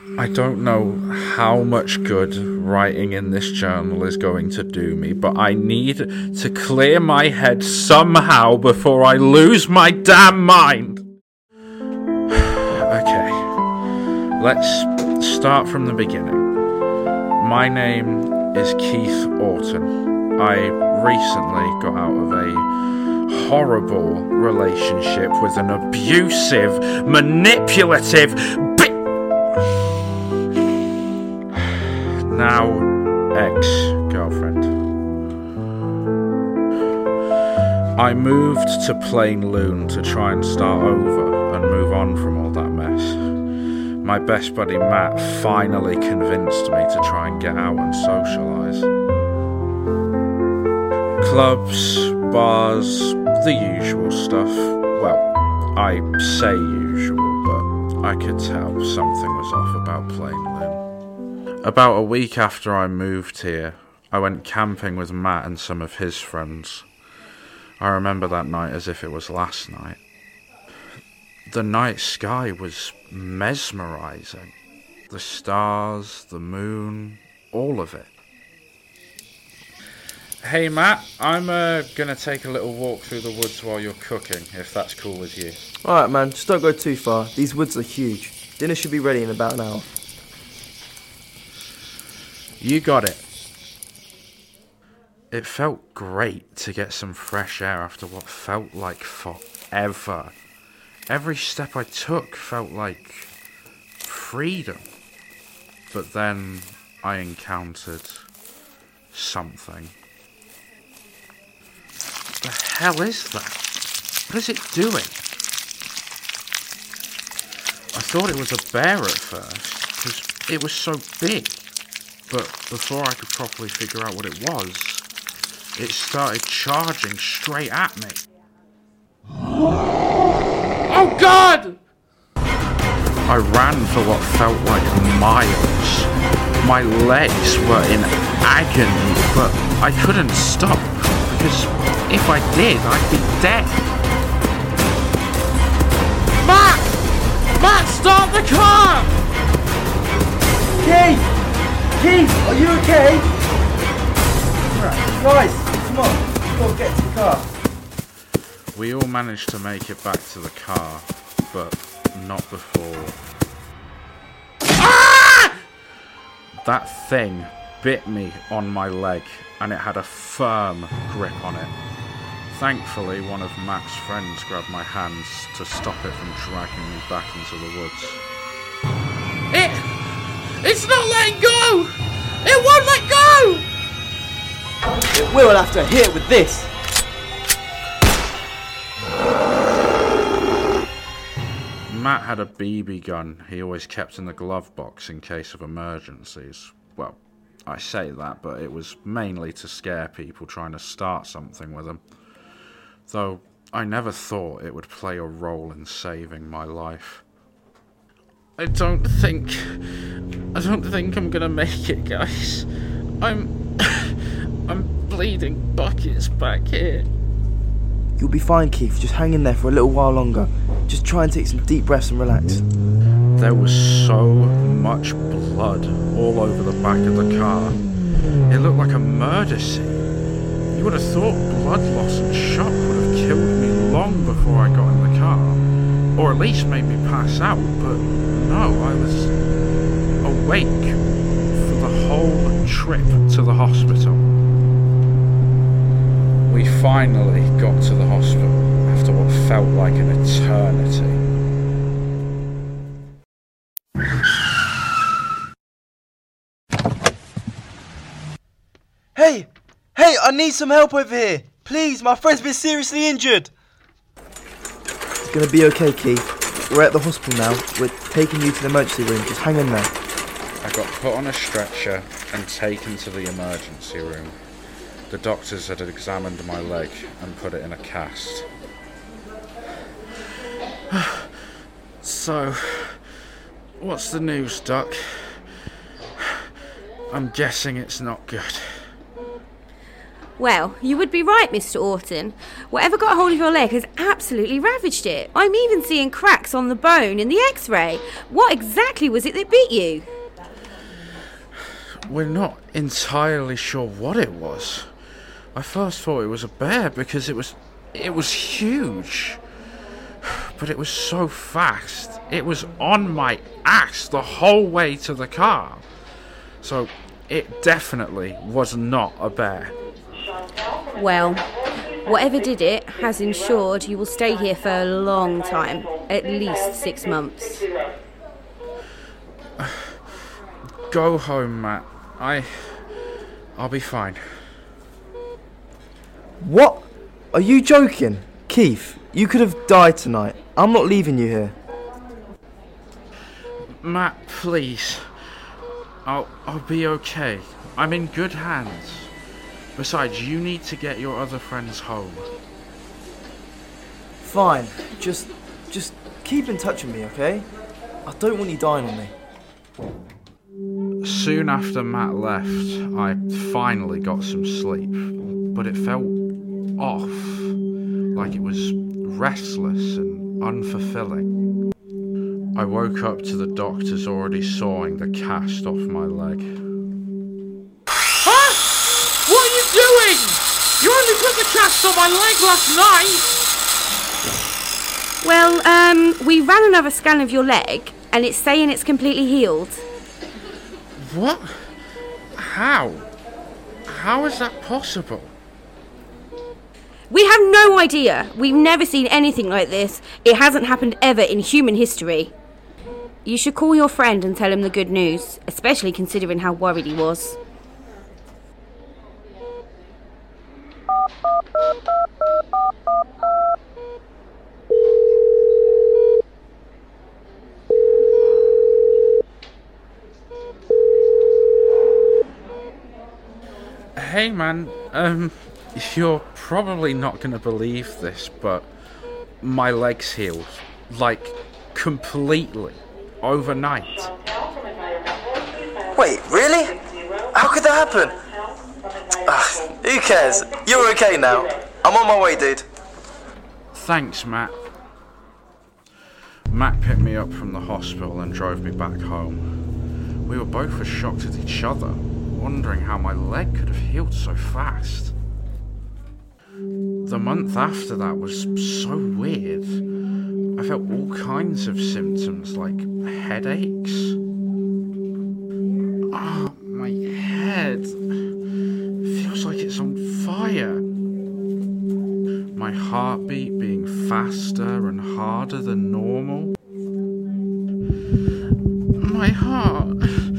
I don't know how much good writing in this journal is going to do me, but I need to clear my head somehow before I lose my damn mind. Okay, let's start from the beginning. My name is Keith Orton. I recently got out of a horrible relationship with an abusive, manipulative, now ex-girlfriend. I moved to Plain Loon to try and start over and move on from all that mess. My best buddy Matt finally convinced me to try and get out and socialise. Clubs, bars, the usual stuff. Well, I say usual, but I could tell something was off about Plain Loon. About a week after I moved here, I went camping with Matt and some of his friends. I remember that night as if it was last night. The night sky was mesmerising. The stars, the moon, all of it. Hey Matt, I'm gonna take a little walk through the woods while you're cooking, if that's cool with you. Alright man, just don't go too far. These woods are huge. Dinner should be ready in about an hour. You got it. It felt great to get some fresh air after what felt like forever. Every step I took felt like freedom. But then I encountered something. What the hell is that? What is it doing? I thought it was a bear at first, because it was so big. But before I could properly figure out what it was, it started charging straight at me. Oh God! I ran for what felt like miles. My legs were in agony, but I couldn't stop, because if I did, I'd be dead. Matt! Matt, stop the car! Keith! Keith, are you okay? Right, guys, come on, we've got to get to the car. We all managed to make it back to the car, but not before. Ah! That thing bit me on my leg, and it had a firm grip on it. Thankfully, one of Matt's friends grabbed my hands to stop it from dragging me back into the woods. It's not letting go! It won't let go! It will after I hit it with this. Matt had a BB gun he always kept in the glove box in case of emergencies. Well, I say that, but it was mainly to scare people trying to start something with them. Though I never thought it would play a role in saving my life. I don't think I'm gonna make it, guys. I'm bleeding buckets back here. You'll be fine, Keith. Just hang in there for a little while longer. Just try and take some deep breaths and relax. There was so much blood all over the back of the car. It looked like a murder scene. You would have thought blood loss and shock would have killed me long before I got in the car. Or at least made me pass out, but no, I was awake for the whole trip to the hospital. We finally got to the hospital after what felt like an eternity. Hey, I need some help over here. Please, my friend's been seriously injured. It's gonna be okay, Keith. We're at the hospital now. We're taking you to the emergency room. Just hang in there. I got put on a stretcher and taken to the emergency room. The doctors had examined my leg and put it in a cast. So, what's the news, Doc? I'm guessing it's not good. Well, you would be right, Mr. Orton. Whatever got hold of your leg has absolutely ravaged it. I'm even seeing cracks on the bone in the x-ray. What exactly was it that bit you? We're not entirely sure what it was. I first thought it was a bear because it was huge. But it was so fast. It was on my ass the whole way to the car. So it definitely was not a bear. Well, whatever did it has ensured you will stay here for a long time, at least 6 months. Go home, Matt. I'll be fine. What? Are you joking? Keith, you could have died tonight. I'm not leaving you here. Matt, please. I'll be okay. I'm in good hands. Besides, you need to get your other friends home. Fine. Just keep in touch with me, okay? I don't want you dying on me. Soon after Matt left, I finally got some sleep, but it felt off, like it was restless and unfulfilling. I woke up to the doctors already sawing the cast off my leg. Huh? What are you doing? You only put the cast on my leg last night! Well, we ran another scan of your leg, and it's saying it's completely healed. What? How? How is that possible? We have no idea. We've never seen anything like this. It hasn't happened ever in human history. You should call your friend and tell him the good news, especially considering how worried he was. Hey man, you're probably not gonna believe this, but my leg's healed. Like, completely. Overnight. Wait, really? How could that happen? Who cares? You're okay now. I'm on my way, dude. Thanks, Matt. Matt picked me up from the hospital and drove me back home. We were both as shocked at each other, wondering how my leg could have healed so fast. The month after that was so weird. I felt all kinds of symptoms like headaches. Oh, my head feels like it's on fire. My heartbeat being faster and harder than normal. My heart,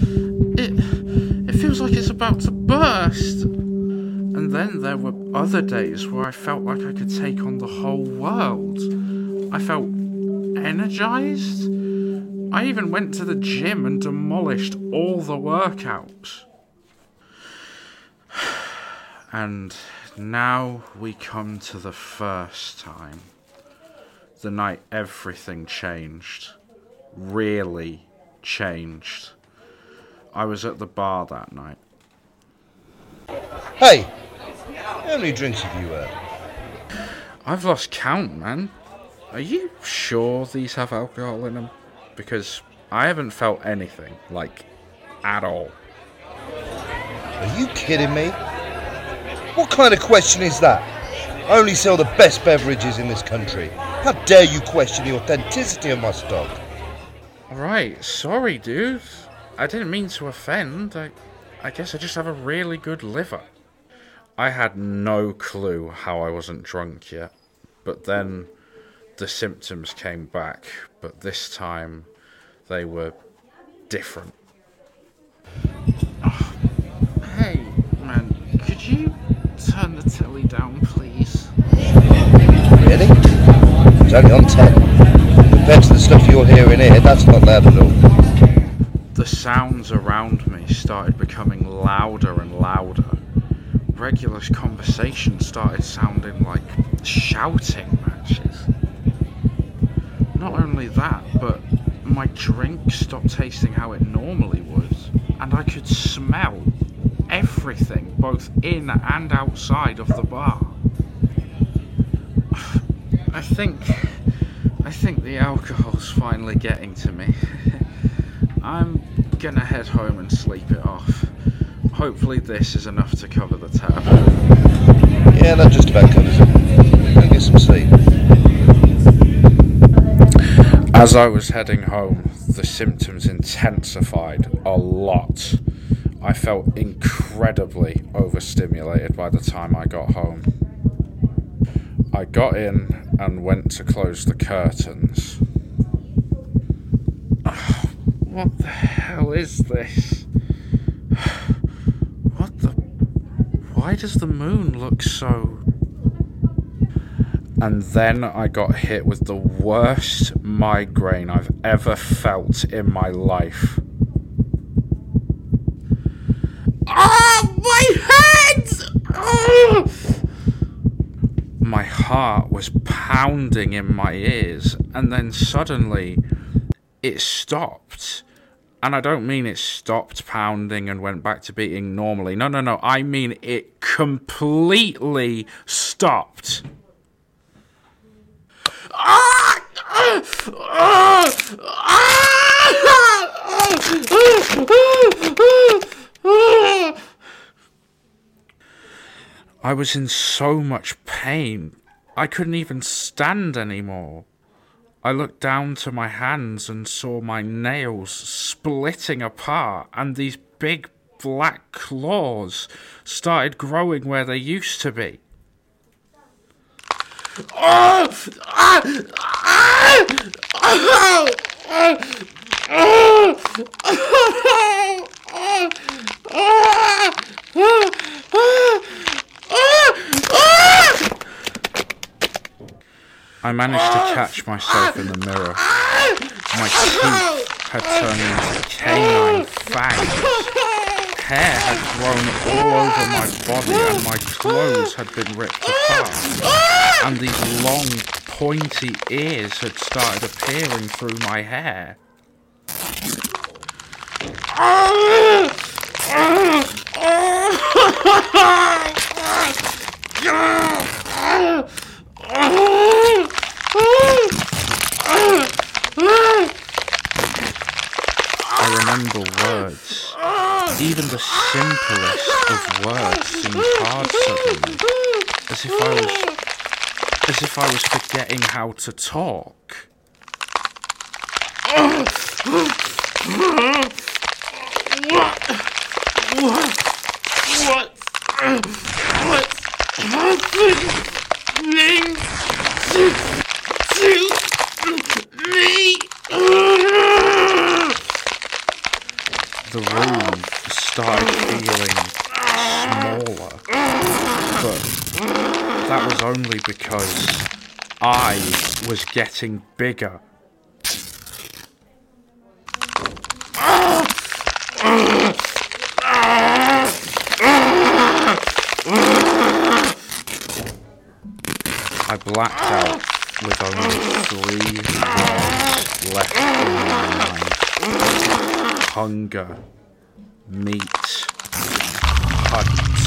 it feels like it's about to burst. And then there were other days where I felt like I could take on the whole world. I felt energized. I even went to the gym and demolished all the workouts. And now we come to the first time. The night everything changed. Really changed. I was at the bar that night. Hey, how many drinks have you had? I've lost count, man. Are you sure these have alcohol in them? Because I haven't felt anything, like, at all. Are you kidding me? What kind of question is that? I only sell the best beverages in this country. How dare you question the authenticity of my stock? Alright, sorry, dude. I didn't mean to offend. I guess I just have a really good liver. I had no clue how I wasn't drunk yet. But then the symptoms came back, but this time they were different. Oh, hey, man, could you turn the telly down, please? Really? It's only on 10. Compared to the stuff you're hearing here, that's not loud at all. The sounds around me started becoming louder and louder. Regular conversation started sounding like shouting matches. Not only that, but my drink stopped tasting how it normally would, and I could smell everything, both in and outside of the bar. I think the alcohol's finally getting to me. I'm gonna head home and sleep it off. Hopefully this is enough to cover the tab. Yeah, that just about covers it. Go get some sleep. As I was heading home, the symptoms intensified a lot. I felt incredibly overstimulated by the time I got home. I got in and went to close the curtains. Oh, what the hell is this? Why does the moon look so... And then I got hit with the worst migraine I've ever felt in my life. Oh, my head! Oh! My heart was pounding in my ears, and then suddenly it stopped. And I don't mean it stopped pounding and went back to beating normally. No. I mean it completely stopped. I was in so much pain, I couldn't even stand anymore. I looked down to my hands and saw my nails splitting apart, and these big black claws started growing where they used to be. I managed to catch myself in the mirror. My teeth had turned into canine fangs. Hair had grown all over my body and my clothes had been ripped apart. And these long, pointy ears had started appearing through my hair. I remember words. Even the simplest of words seemed hard suddenly, as if I was forgetting how to talk. The room started feeling smaller, but that was only because I was getting bigger. I blacked out with only 3 words left in my mind. Hunger, meat, hunt.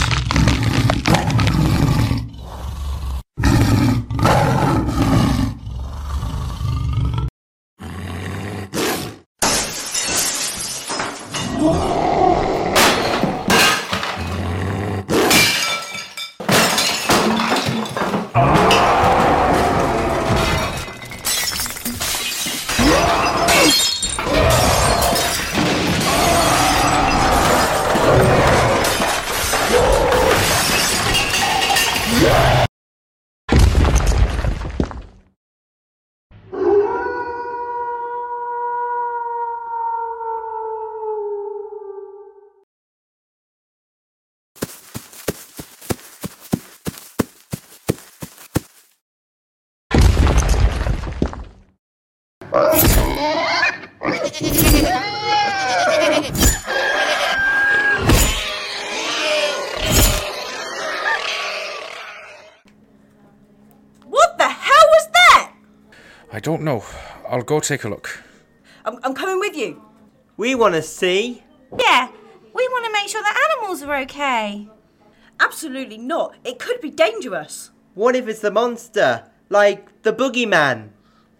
What the hell was that? I don't know. I'll go take a look. I'm coming with you. We want to see. Yeah, we want to make sure the animals are okay. Absolutely not. It could be dangerous. What if it's the monster? Like the boogeyman?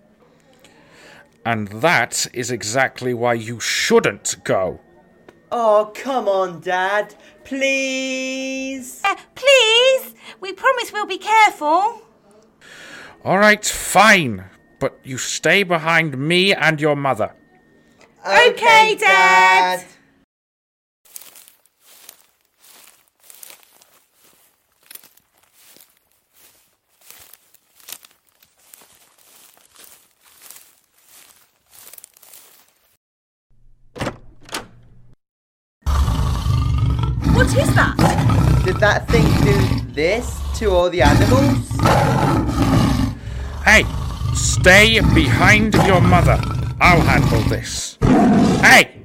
And that is exactly why you shouldn't go. Oh, come on, Dad. Please? Please? We promise we'll be careful. All right, fine. But you stay behind me and your mother. Okay, Dad. What is that? Did that thing do this to all the animals? Hey, stay behind your mother. I'll handle this. Hey!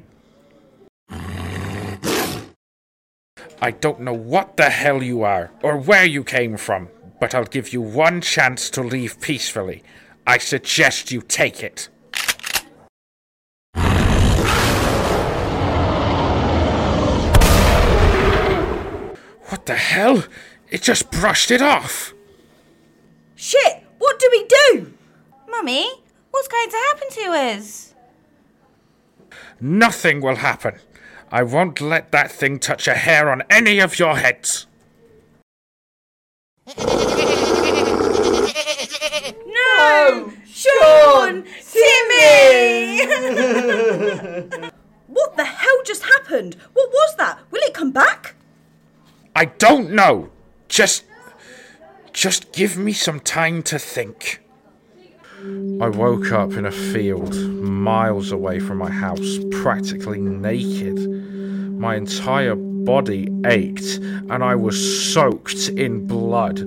I don't know what the hell you are, or where you came from, but I'll give you one chance to leave peacefully. I suggest you take it. What the hell? It just brushed it off. Shit, what do we do? Mummy, what's going to happen to us? Nothing will happen. I won't let that thing touch a hair on any of your heads. No! Sean! Timmy! What the hell just happened? What was that? Will it come back? I don't know. Just give me some time to think. I woke up in a field miles away from my house, practically naked. My entire body ached and I was soaked in blood.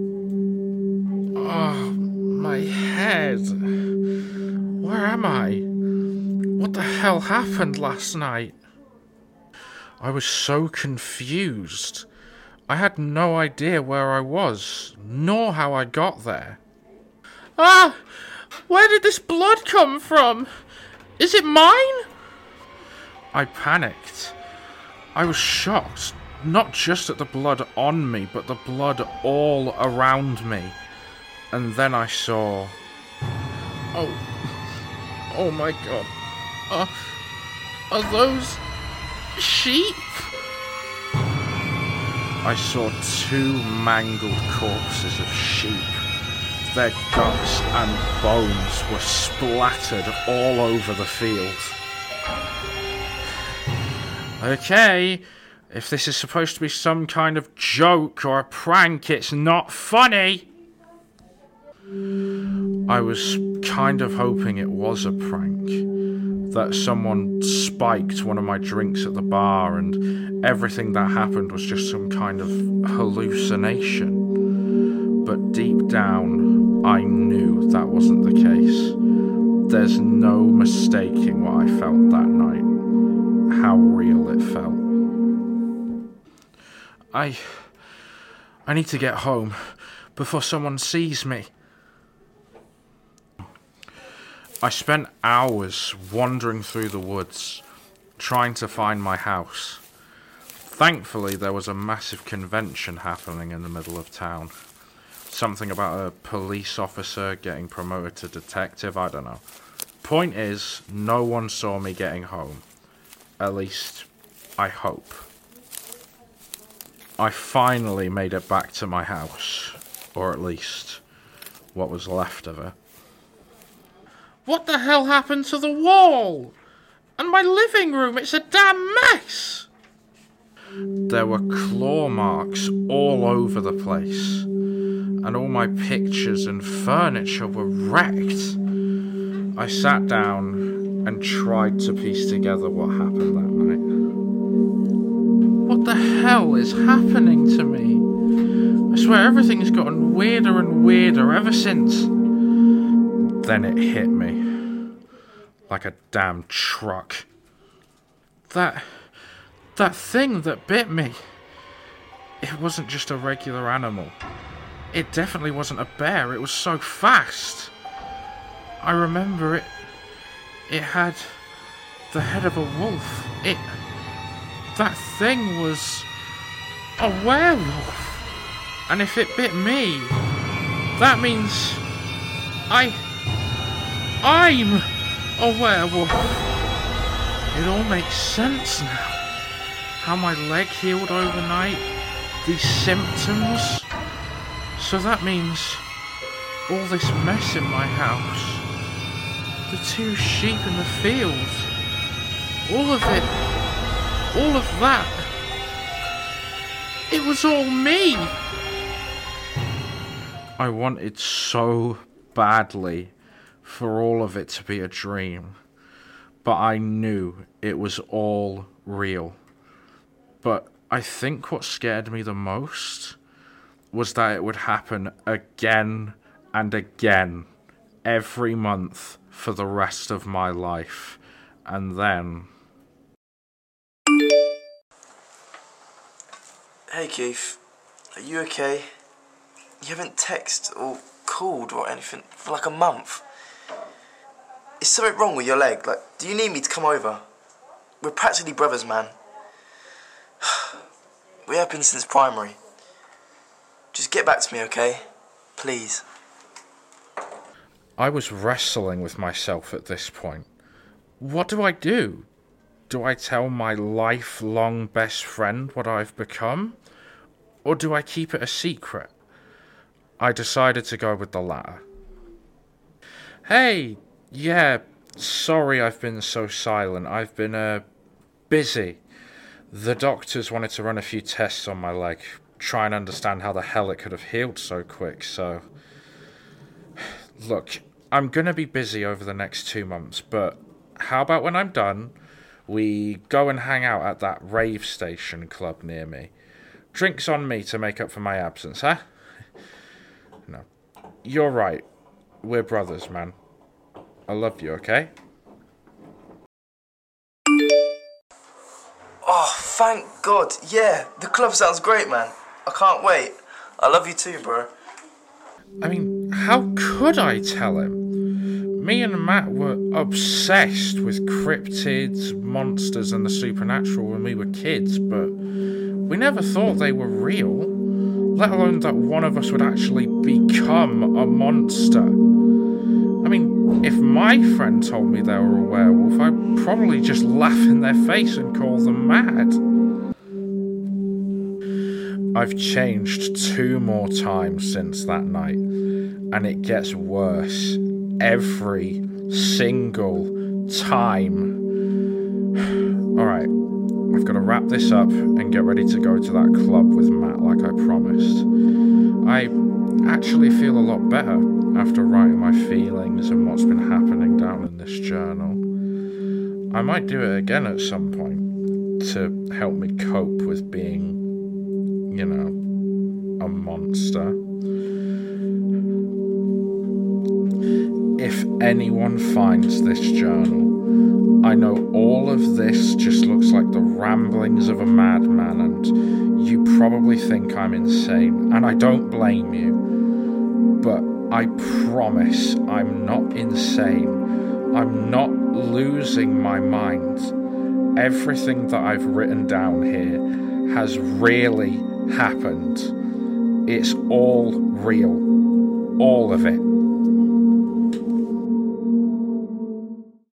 Oh, my head. Where am I? What the hell happened last night? I was so confused. I had no idea where I was, nor how I got there. Ah! Where did this blood come from? Is it mine? I panicked. I was shocked, not just at the blood on me, but the blood all around me. And then I saw... Oh my God. Are those sheep? I saw 2 mangled corpses of sheep. Their guts and bones were splattered all over the field. Okay, if this is supposed to be some kind of joke or a prank, it's not funny. I was kind of hoping it was a prank, that someone spiked one of my drinks at the bar and everything that happened was just some kind of hallucination. But deep down, I knew that wasn't the case. There's no mistaking what I felt that night, how real it felt. I need to get home before someone sees me. I spent hours wandering through the woods, trying to find my house. Thankfully, there was a massive convention happening in the middle of town. Something about a police officer getting promoted to detective, I don't know. Point is, no one saw me getting home. At least, I hope. I finally made it back to my house, or at least, what was left of it. What the hell happened to the wall? And my living room, it's a damn mess! There were claw marks all over the place, and all my pictures and furniture were wrecked. I sat down and tried to piece together what happened that night. What the hell is happening to me? I swear everything's gotten weirder and weirder ever since. Then it hit me. Like a damn truck. That thing that bit me. It wasn't just a regular animal. It definitely wasn't a bear. It was so fast. I remember it had the head of a wolf. that thing was a werewolf. And if it bit me, that means I'm a werewolf. It all makes sense now. How my leg healed overnight, these symptoms. So that means all this mess in my house, the 2 sheep in the field, all of it, all of that, it was all me. I wanted so badly for all of it to be a dream, but I knew it was all real. But I think what scared me the most was that it would happen again and again, every month for the rest of my life. And then... Hey Keith, are you okay? You haven't texted or called or anything for like a month. Is something wrong with your leg? Like, do you need me to come over? We're practically brothers, man. We have been since primary. Just get back to me, okay? Please. I was wrestling with myself at this point. What do I do? Do I tell my lifelong best friend what I've become? Or do I keep it a secret? I decided to go with the latter. Hey, yeah, sorry I've been so silent. I've been, busy. The doctors wanted to run a few tests on my leg, try and understand how the hell it could have healed so quick, so... Look, I'm gonna be busy over the next 2 months, but how about when I'm done, we go and hang out at that rave station club near me? Drinks on me to make up for my absence, huh? No. You're right. We're brothers, man. I love you, okay? Oh, thank God. Yeah, the club sounds great, man. I can't wait. I love you too, bro. I mean, how could I tell him? Me and Matt were obsessed with cryptids, monsters, and the supernatural when we were kids, but we never thought they were real, let alone that one of us would actually become a monster. I mean, if my friend told me they were a werewolf, I'd probably just laugh in their face and call them mad. I've changed 2 more times since that night, and it gets worse every single time. Alright, I've got to wrap this up and get ready to go to that club with Matt like I promised. I actually feel a lot better after writing my feelings and what's been happening down in this journal. I might do it again at some point to help me cope with being, you know, a monster. If anyone finds this journal, I know all of this just looks like the ramblings of a madman, and you probably think I'm insane, and I don't blame you. But I promise I'm not insane. I'm not losing my mind. Everything that I've written down here has really happened. It's all real. All of it.